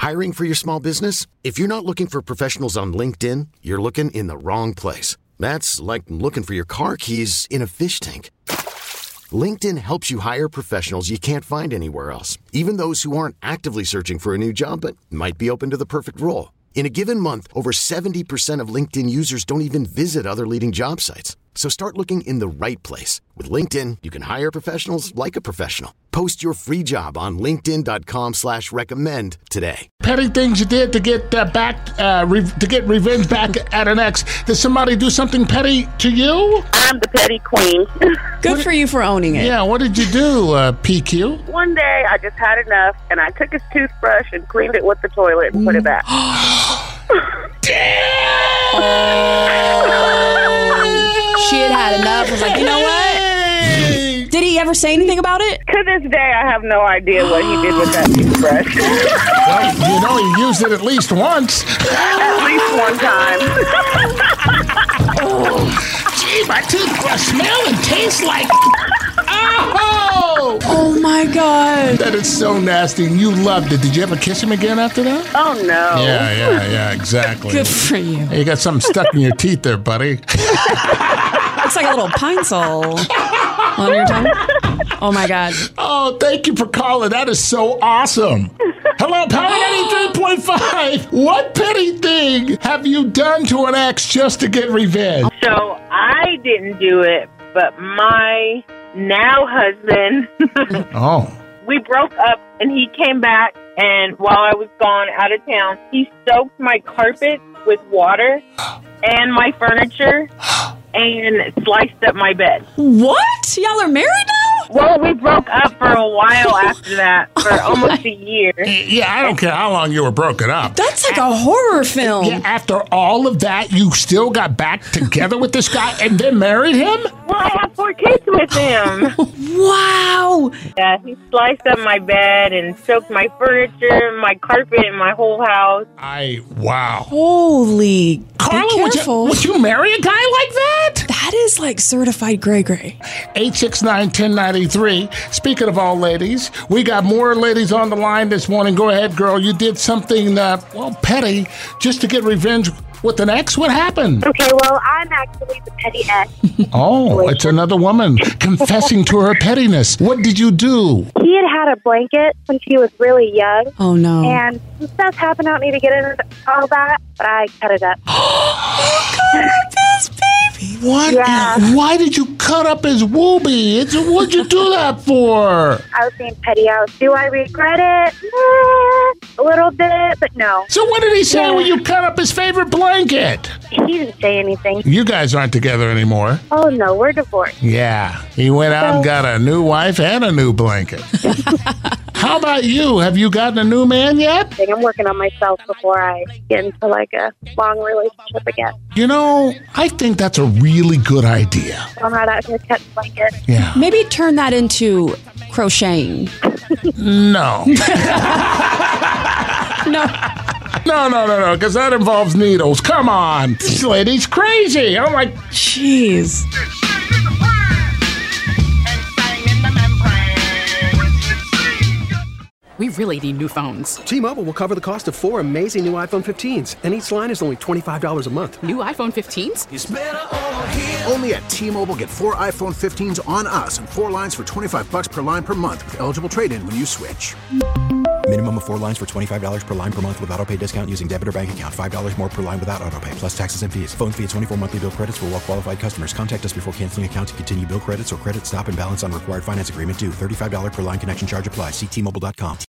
Hiring for your small business? If you're not looking for professionals on LinkedIn, you're looking in the wrong place. That's like looking for your car keys in a fish tank. LinkedIn helps you hire professionals you can't find anywhere else, even those who aren't actively searching for a new job but might be open to the perfect role. In a given month, over 70% of LinkedIn users don't even visit other leading job sites. So start looking in the right place. With LinkedIn, you can hire professionals like a professional. Post your free job on linkedin.com/recommend today. Petty things you did to get to get revenge back at an ex. Did somebody do something petty to you? I'm the petty queen. Good for you for owning it. Yeah, what did you do, PQ? One day, I just had enough, and I took his toothbrush and cleaned it with the toilet and put it back. She had enough. Was like, you know what? Did he ever say anything about it? To this day, I have no idea what he did with that toothbrush. Well, you know he used it at least once. At least one time. Gee, my toothbrush smell and tastes like... Oh my God. That is so nasty. And you loved it. Did you ever kiss him again after that? Oh, no. Yeah, exactly. Good for you. Hey, you got something stuck in your teeth there, buddy. It's like a little pine sol on your tongue. Oh my God. Oh, thank you for calling. That is so awesome. Hello, Power 93.5. What petty thing have you done to an ex just to get revenge? So I didn't do it, but my now husband, Oh. we broke up and he came back, and while I was gone out of town, he soaked my carpet with water and my furniture and sliced up my bed. What? Y'all are married now? Well, we broke up for a while after that, for almost a year. Yeah, I don't care how long you were broken up. That's like a horror film. Yeah, after all of that, you still got back together with this guy and then married him? Well, I have 4 kids with him. Wow. Yeah, he sliced up my bed and soaked my furniture, my carpet, and my whole house. Wow. Holy. Carla, be careful. would you marry a guy like that? That is like certified gray. 869-1093. Speaking of all ladies, we got more ladies on the line this morning. Go ahead, girl. You did something, petty just to get revenge with an ex. What happened? Okay, well, I'm actually the petty ex. Oh, it's another woman confessing to her pettiness. What did you do? He had a blanket when she was really young. Oh, no. And some stuff happened. I don't need to get into all that, but I cut it up. This baby. What? Yeah. Why did you cut up his woobie? What'd you do that for? I was being petty. Do I regret it? A little bit, but no. So what did he say when you cut up his favorite blanket? He didn't say anything. You guys aren't together anymore. Oh, no, we're divorced. Yeah. He went out and got a new wife and a new blanket. How about you? Have you gotten a new man yet? I'm working on myself before I get into like a long relationship again. You know, I think that's a really good idea. I'm not out here cutting blankets. Yeah. Maybe turn that into crocheting. No. No, because that involves needles. Come on. This lady's crazy. I'm like, jeez. We really need new phones. T-Mobile will cover the cost of 4 amazing new iPhone 15s, and each line is only $25 a month. New iPhone 15s? It's better over here. Only at T-Mobile, get 4 iPhone 15s on us and 4 lines for $25 per line per month with eligible trade-in when you switch. Minimum of 4 lines for $25 per line per month with autopay discount using debit or bank account. $5 more per line without autopay, plus taxes and fees. Phone fee at 24 monthly bill credits for well-qualified customers. Contact us before canceling account to continue bill credits or credit stop and balance on required finance agreement due. $35 per line connection charge applies. See T-Mobile.com.